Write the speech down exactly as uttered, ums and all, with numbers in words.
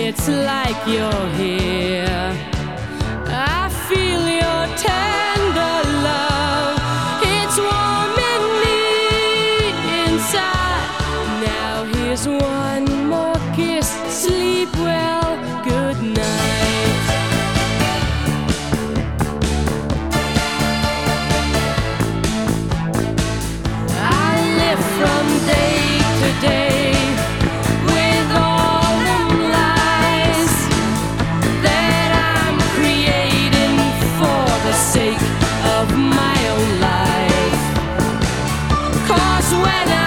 it's like you're here. I feel your tender love, it's warming me inside. Now here's one more kiss, sleep well, good night. I live from day to day with all them lies that I'm creating for the sake of my own life. 'Cause when